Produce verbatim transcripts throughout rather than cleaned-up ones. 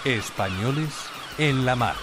Españoles en la mar.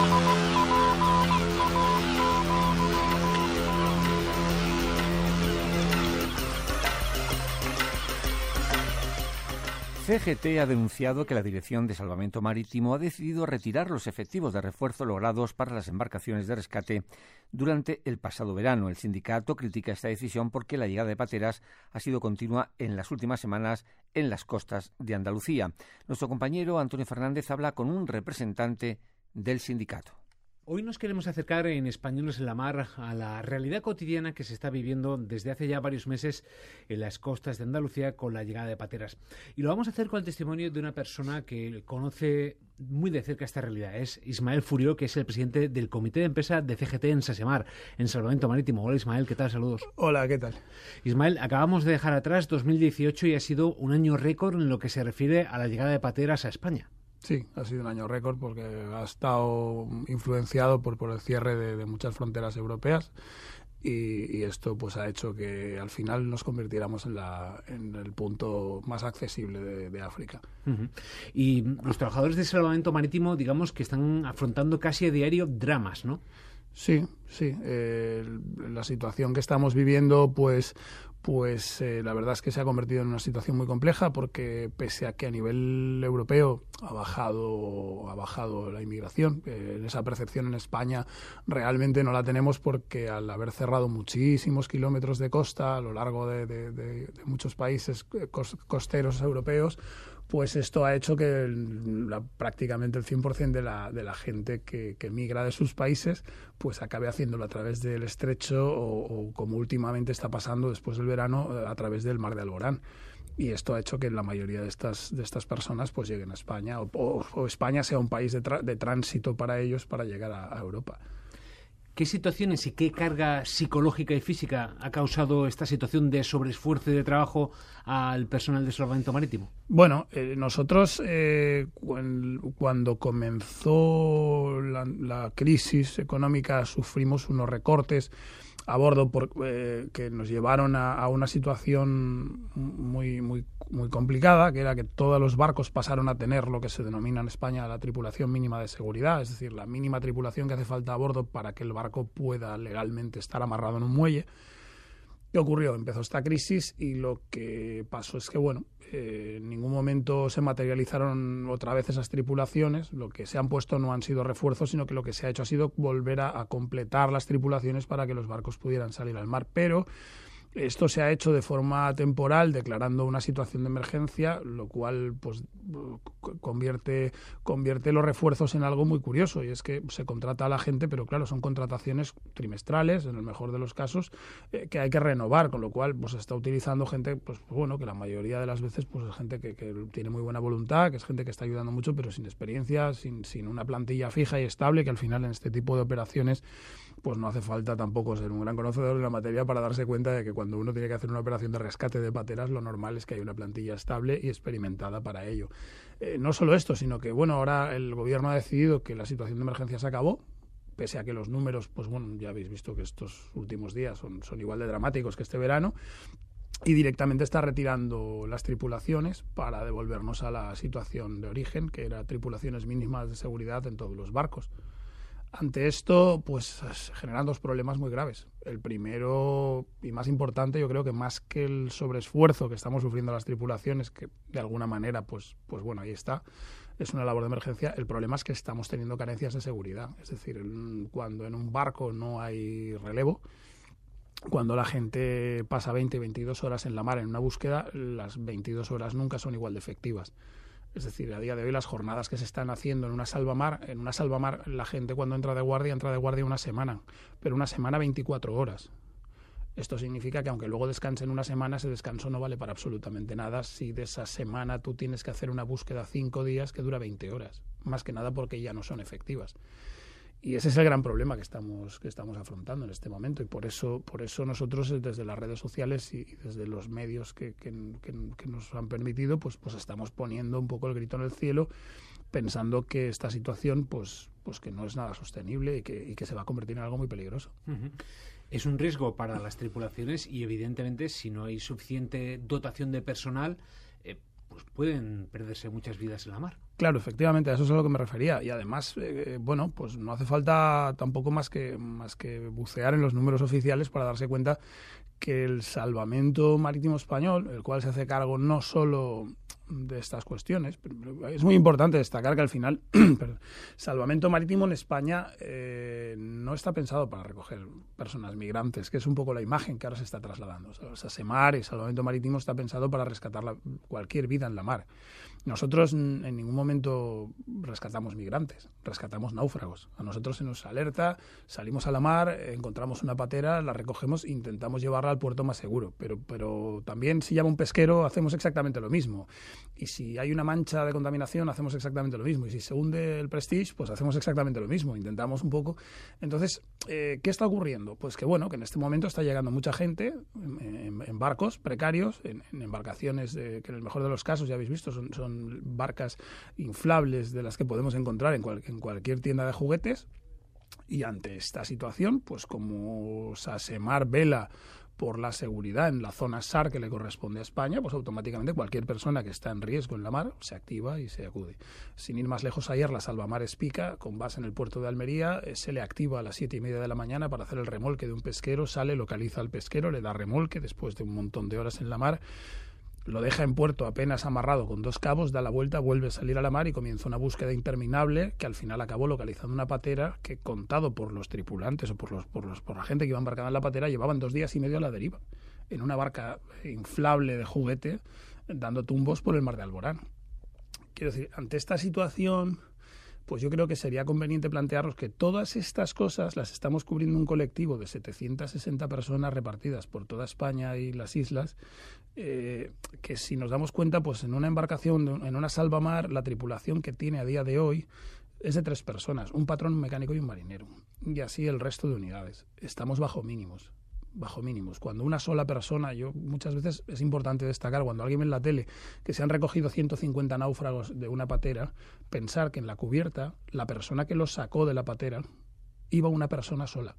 C G T ha denunciado que la Dirección de Salvamento Marítimo ha decidido retirar los efectivos de refuerzo logrados para las embarcaciones de rescate durante el pasado verano. El sindicato critica esta decisión porque la llegada de pateras ha sido continua en las últimas semanas en las costas de Andalucía. Nuestro compañero Antonio Fernández habla con un representante del sindicato. Hoy nos queremos acercar en Españoles en la Mar a la realidad cotidiana que se está viviendo desde hace ya varios meses en las costas de Andalucía con la llegada de pateras. Y lo vamos a hacer con el testimonio de una persona que conoce muy de cerca esta realidad. Es Ismael Furió, que es el presidente del Comité de Empresa de C G T en Sasemar, en Salvamento Marítimo. Hola Ismael, ¿qué tal? Saludos. Hola, ¿qué tal? Ismael, acabamos de dejar atrás dos mil dieciocho y ha sido un año récord en lo que se refiere a la llegada de pateras a España. Sí, ha sido un año récord porque ha estado influenciado por, por el cierre de, de muchas fronteras europeas y, y esto pues ha hecho que al final nos convirtiéramos en, la, en el punto más accesible de, de África. Uh-huh. Y los trabajadores de salvamento marítimo, digamos que están afrontando casi a diario dramas, ¿no? Sí, sí. Eh, la situación que estamos viviendo, pues, pues eh, la verdad es que se ha convertido en una situación muy compleja porque pese a que a nivel europeo ha bajado, ha bajado la inmigración, eh, esa percepción en España realmente no la tenemos porque al haber cerrado muchísimos kilómetros de costa a lo largo de, de, de, de muchos países costeros europeos, pues esto ha hecho que el, la, prácticamente el cien por ciento de la, de la gente que, que migra de sus países pues acabe haciéndolo a través del estrecho o, o como últimamente está pasando después del verano a través del mar de Alborán. Y esto ha hecho que la mayoría de estas, de estas personas pues lleguen a España o, o, o España sea un país de, tra- de tránsito para ellos para llegar a, a Europa. ¿Qué situaciones y qué carga psicológica y física ha causado esta situación de sobreesfuerzo y de trabajo al personal de salvamento marítimo? Bueno, eh, nosotros eh, cuando comenzó la, la crisis económica sufrimos unos recortes a bordo por, eh, que nos llevaron a, a una situación muy, muy, muy complicada, que era que todos los barcos pasaron a tener lo que se denomina en España la tripulación mínima de seguridad, es decir, la mínima tripulación que hace falta a bordo para que el barco pueda legalmente estar amarrado en un muelle. ¿Qué ocurrió? Empezó esta crisis y lo que pasó es que, bueno, eh, en ningún momento se materializaron otra vez esas tripulaciones. Lo que se han puesto no han sido refuerzos, sino que lo que se ha hecho ha sido volver a, a completar las tripulaciones para que los barcos pudieran salir al mar. Pero esto se ha hecho de forma temporal, declarando una situación de emergencia, lo cual pues convierte, convierte los refuerzos en algo muy curioso, y es que se contrata a la gente, pero claro, son contrataciones trimestrales, en el mejor de los casos, eh, que hay que renovar, con lo cual pues se está utilizando gente, pues bueno, que la mayoría de las veces pues es gente que, que tiene muy buena voluntad, que es gente que está ayudando mucho, pero sin experiencia, sin, sin una plantilla fija y estable, que al final en este tipo de operaciones pues no hace falta tampoco ser un gran conocedor de la materia para darse cuenta de que cuando uno tiene que hacer una operación de rescate de pateras, lo normal es que haya una plantilla estable y experimentada para ello. Eh, no solo esto, sino que bueno, ahora el gobierno ha decidido que la situación de emergencia se acabó, pese a que los números, pues bueno, ya habéis visto que estos últimos días son, son igual de dramáticos que este verano, y directamente está retirando las tripulaciones para devolvernos a la situación de origen, que era tripulaciones mínimas de seguridad en todos los barcos. Ante esto, pues se generan dos problemas muy graves. El primero y más importante, yo creo que más que el sobreesfuerzo que estamos sufriendo las tripulaciones, que de alguna manera, pues, pues bueno, ahí está, es una labor de emergencia. El problema es que estamos teniendo carencias de seguridad. Es decir, cuando en un barco no hay relevo, cuando la gente pasa veinte, veintidós horas en la mar en una búsqueda, las veintidós horas nunca son igual de efectivas. Es decir, a día de hoy las jornadas que se están haciendo en una salvamar, en una salvamar la gente cuando entra de guardia, entra de guardia una semana, pero una semana veinticuatro horas. Esto significa que aunque luego descansen una semana, ese descanso no vale para absolutamente nada si de esa semana tú tienes que hacer una búsqueda cinco días que dura veinte horas, más que nada porque ya no son efectivas. Y ese es el gran problema que estamos que estamos afrontando en este momento, y por eso por eso nosotros desde las redes sociales y desde los medios que, que, que, que nos han permitido pues pues estamos poniendo un poco el grito en el cielo, pensando que esta situación pues pues que no es nada sostenible y que, y que se va a convertir en algo muy peligroso. Uh-huh. Es un riesgo para las tripulaciones y evidentemente si no hay suficiente dotación de personal, eh, pues pueden perderse muchas vidas en la mar. Claro, efectivamente, a eso es a lo que me refería. Y además, eh, bueno, pues no hace falta tampoco más que, más que bucear en los números oficiales para darse cuenta que el Salvamento Marítimo Español, el cual se hace cargo no solo de estas cuestiones, pero es muy importante destacar que al final el Salvamento Marítimo en España eh, no está pensado para recoger personas migrantes, que es un poco la imagen que ahora se está trasladando. O sea, SASEMAR y Salvamento Marítimo está pensado para rescatar la, cualquier vida en la mar. Nosotros en ningún momento rescatamos migrantes, rescatamos náufragos. A nosotros se nos alerta, salimos a la mar, encontramos una patera, la recogemos e intentamos llevarla al puerto más seguro. Pero, pero también si llama un pesquero hacemos exactamente lo mismo. Y si hay una mancha de contaminación hacemos exactamente lo mismo. Y si se hunde el Prestige, pues hacemos exactamente lo mismo. Intentamos un poco. Entonces, eh, ¿qué está ocurriendo? Pues que bueno, que en este momento está llegando mucha gente en, en, en barcos precarios, en, en embarcaciones de, que en el mejor de los casos, ya habéis visto, son, son barcas inflables de las que podemos encontrar en, cual, en cualquier tienda de juguetes. Y ante esta situación, pues como SASEMAR vela por la seguridad en la zona S A R que le corresponde a España, pues automáticamente cualquier persona que está en riesgo en la mar se activa y se acude. Sin ir más lejos, ayer la Salvamar Espica, con base en el puerto de Almería, eh, se le activa a las siete y media de la mañana para hacer el remolque de un pesquero, sale, localiza al pesquero, le da remolque después de un montón de horas en la mar, lo deja en puerto apenas amarrado con dos cabos, da la vuelta, vuelve a salir a la mar y comienza una búsqueda interminable que al final acabó localizando una patera que, contado por los tripulantes o por los por los por la gente que iba embarcada en la patera, llevaban dos días y medio a la deriva en una barca inflable de juguete dando tumbos por el mar de Alborán. Quiero decir, ante esta situación, pues yo creo que sería conveniente plantearnos que todas estas cosas las estamos cubriendo un colectivo de setecientas sesenta personas repartidas por toda España y las islas, eh, que si nos damos cuenta, pues en una embarcación, en una salvamar, la tripulación que tiene a día de hoy es de tres personas, un patrón, un mecánico y un marinero, y así el resto de unidades. Estamos bajo mínimos. bajo mínimos. Cuando una sola persona, yo muchas veces es importante destacar, cuando alguien ve en la tele que se han recogido ciento cincuenta náufragos de una patera, pensar que en la cubierta la persona que los sacó de la patera iba una persona sola.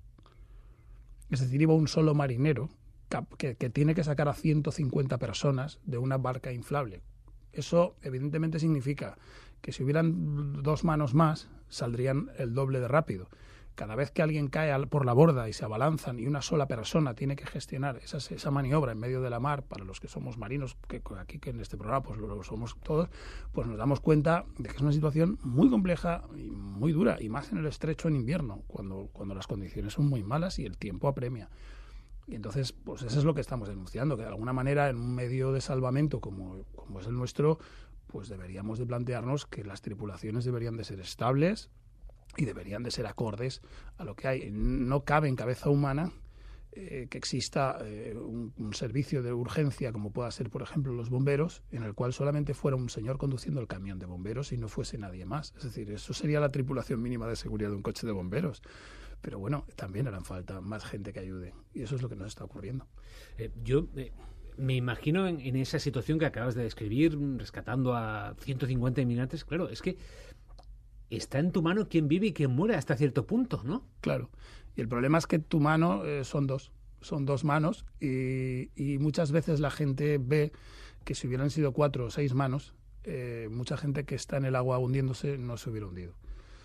Es decir, iba un solo marinero que, que tiene que sacar a ciento cincuenta personas de una barca inflable. Eso evidentemente significa que si hubieran dos manos más, saldrían el doble de rápido. Cada vez que alguien cae por la borda y se abalanzan y una sola persona tiene que gestionar esa, esa maniobra en medio de la mar, para los que somos marinos, que aquí que en este programa pues lo somos todos, pues nos damos cuenta de que es una situación muy compleja y muy dura, y más en el estrecho en invierno, cuando, cuando las condiciones son muy malas y el tiempo apremia. Y entonces, pues eso es lo que estamos denunciando, que de alguna manera en un medio de salvamento como, como es el nuestro, pues deberíamos de plantearnos que las tripulaciones deberían de ser estables y deberían de ser acordes a lo que hay. No cabe en cabeza humana eh, que exista eh, un, un servicio de urgencia, como pueda ser, por ejemplo, los bomberos, en el cual solamente fuera un señor conduciendo el camión de bomberos y no fuese nadie más. Es decir, eso sería la tripulación mínima de seguridad de un coche de bomberos. Pero bueno, también harán falta más gente que ayude. Y eso es lo que nos está ocurriendo. Eh, yo... Eh... Me imagino en, en esa situación que acabas de describir, rescatando a ciento cincuenta inmigrantes. Claro, es que está en tu mano quién vive y quién muere hasta cierto punto, ¿no? Claro. Y el problema es que tu mano eh, son dos. Son dos manos y, y muchas veces la gente ve que si hubieran sido cuatro o seis manos, eh, mucha gente que está en el agua hundiéndose no se hubiera hundido.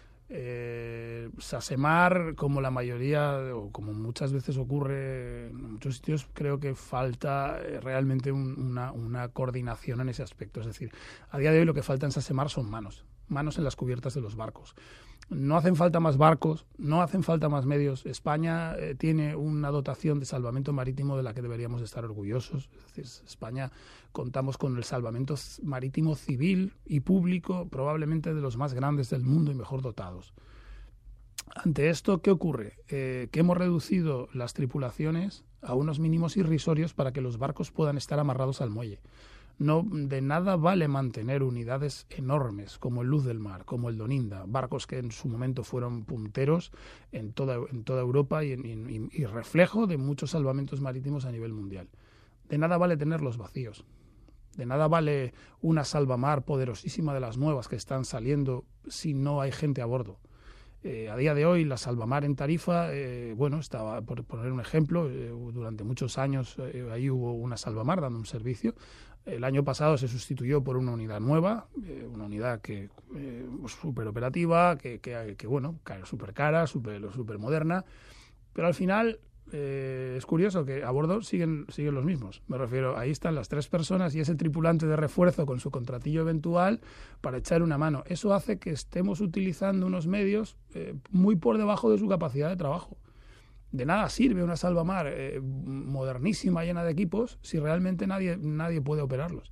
Eh, SASEMAR, como la mayoría o como muchas veces ocurre en muchos sitios, creo que falta realmente un, una, una coordinación en ese aspecto. Es decir, a día de hoy lo que falta en SASEMAR son manos, manos en las cubiertas de los barcos. No hacen falta más barcos, no hacen falta más medios. España eh, tiene una dotación de salvamento marítimo de la que deberíamos estar orgullosos. Es decir, España contamos con el salvamento marítimo civil y público, probablemente de los más grandes del mundo y mejor dotados. Ante esto, ¿qué ocurre? Eh, que hemos reducido las tripulaciones a unos mínimos irrisorios para que los barcos puedan estar amarrados al muelle. No, de nada vale mantener unidades enormes como el Luz del Mar, como el Doninda, barcos que en su momento fueron punteros en toda, en toda Europa y, y, y reflejo de muchos salvamentos marítimos a nivel mundial. De nada vale tenerlos vacíos. De nada vale una salvamar poderosísima de las nuevas que están saliendo si no hay gente a bordo. Eh, a día de hoy la salvamar en Tarifa, eh, bueno, estaba, por poner un ejemplo, eh, durante muchos años eh, ahí hubo una salvamar dando un servicio. El año pasado se sustituyó por una unidad nueva, eh, una unidad que eh, súper operativa, que, que, que bueno, súper cara, súper super moderna, pero al final eh, es curioso que a bordo siguen, siguen los mismos. Me refiero, ahí están las tres personas y ese tripulante de refuerzo con su contratillo eventual para echar una mano. Eso hace que estemos utilizando unos medios eh, muy por debajo de su capacidad de trabajo. De nada sirve una salvamar eh, modernísima, llena de equipos, si realmente nadie, nadie puede operarlos.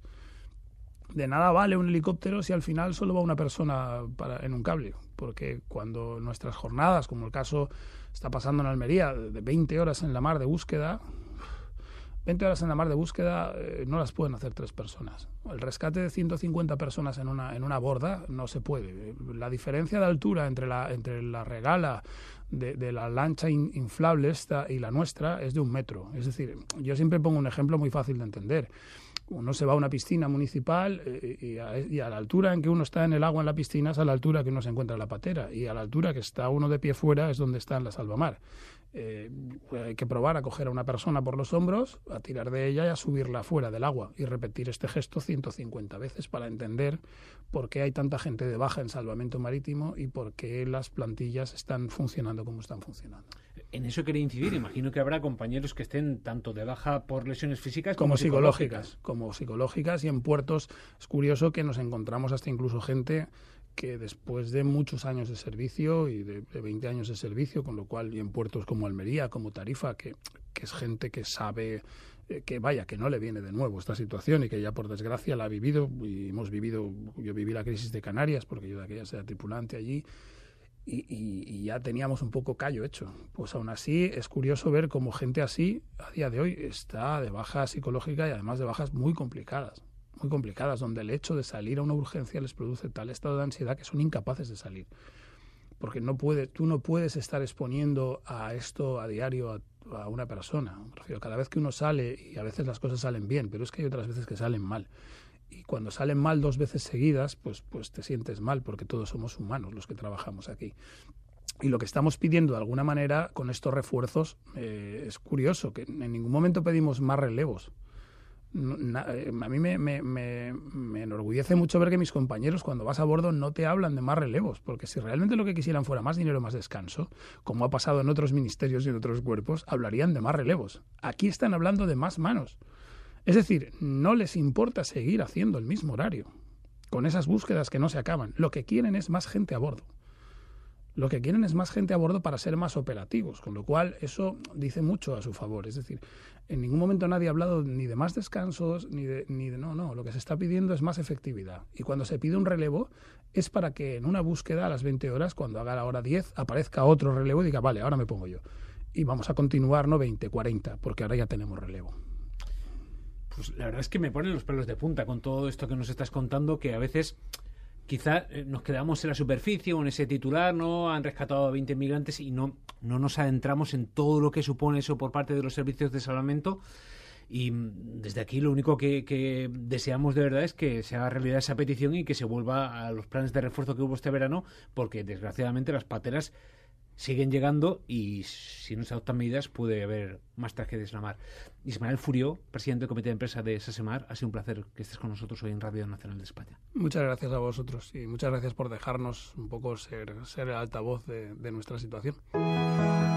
De nada vale un helicóptero si al final solo va una persona para, en un cable, porque cuando nuestras jornadas, como el caso está pasando en Almería, de veinte horas en la mar de búsqueda, veinte horas en la mar de búsqueda eh, no las pueden hacer tres personas. El rescate de ciento cincuenta personas en una, en una borda no se puede. La diferencia de altura entre la, entre la regala de, de la lancha in, inflable esta y la nuestra es de un metro. Es decir, yo siempre pongo un ejemplo muy fácil de entender. Uno se va a una piscina municipal eh, y, a, y a la altura en que uno está en el agua en la piscina es a la altura que uno se encuentra en la patera, y a la altura que está uno de pie fuera es donde está en la salvamar. Eh, hay que probar a coger a una persona por los hombros, a tirar de ella y a subirla fuera del agua y repetir este gesto ciento cincuenta veces para entender por qué hay tanta gente de baja en salvamento marítimo y por qué las plantillas están funcionando como están funcionando. En eso quería incidir. Imagino que habrá compañeros que estén tanto de baja por lesiones físicas como, como psicológicas. psicológicas. Como psicológicas, y en puertos es curioso que nos encontramos hasta incluso gente que después de muchos años de servicio y de, de veinte años de servicio, con lo cual, y en puertos como Almería, como Tarifa, que, que es gente que sabe, eh, que vaya, que no le viene de nuevo esta situación y que ya por desgracia la ha vivido, y hemos vivido, yo viví la crisis de Canarias porque yo de aquella era tripulante allí, y, y, y ya teníamos un poco callo hecho. Pues aún así es curioso ver cómo gente así a día de hoy está de baja psicológica y además de bajas muy complicadas. muy complicadas, donde el hecho de salir a una urgencia les produce tal estado de ansiedad que son incapaces de salir. Porque no puede, tú no puedes estar exponiendo a esto a diario a, a una persona. Cada vez que uno sale, y a veces las cosas salen bien, pero es que hay otras veces que salen mal. Y cuando salen mal dos veces seguidas, pues, pues te sientes mal, porque todos somos humanos los que trabajamos aquí. Y lo que estamos pidiendo de alguna manera con estos refuerzos, eh, es curioso, que en ningún momento pedimos más relevos. Na, a mí me, me, me, me enorgullece mucho ver que mis compañeros, cuando vas a bordo, no te hablan de más relevos, porque si realmente lo que quisieran fuera más dinero, más descanso, como ha pasado en otros ministerios y en otros cuerpos, hablarían de más relevos. Aquí están hablando de más manos. Es decir, no les importa seguir haciendo el mismo horario, con esas búsquedas que no se acaban. Lo que quieren es más gente a bordo. Lo que quieren es más gente a bordo para ser más operativos, con lo cual eso dice mucho a su favor. Es decir, en ningún momento nadie ha hablado ni de más descansos, ni de, ni de... No, no, lo que se está pidiendo es más efectividad. Y cuando se pide un relevo es para que en una búsqueda a las veinte horas, cuando haga la hora diez, aparezca otro relevo y diga, vale, ahora me pongo yo. Y vamos a continuar, no veinte, cuarenta, porque ahora ya tenemos relevo. Pues la verdad es que me ponen los pelos de punta con todo esto que nos estás contando, que a veces... Quizá nos quedamos en la superficie o en ese titular, ¿no? Han rescatado a veinte migrantes y no, no nos adentramos en todo lo que supone eso por parte de los servicios de salvamento. Y desde aquí lo único que, que deseamos de verdad es que se haga realidad esa petición y que se vuelva a los planes de refuerzo que hubo este verano, porque desgraciadamente las pateras siguen llegando y si no se adoptan medidas puede haber más tragedias en la mar. Ismael Furió, presidente del comité de empresa de SASEMAR, ha sido un placer que estés con nosotros hoy en Radio Nacional de España. Muchas gracias a vosotros y muchas gracias por dejarnos un poco ser, ser el altavoz de, de nuestra situación.